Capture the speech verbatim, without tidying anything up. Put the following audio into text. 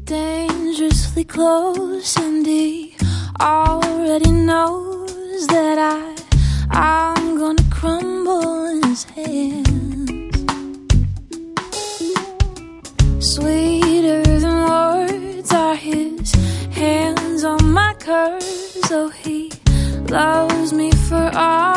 dangerously close, and he already knows that I, I'm gonna crumble in his hands. Sweeter than words are his hands on my curves. Oh, he loves me for all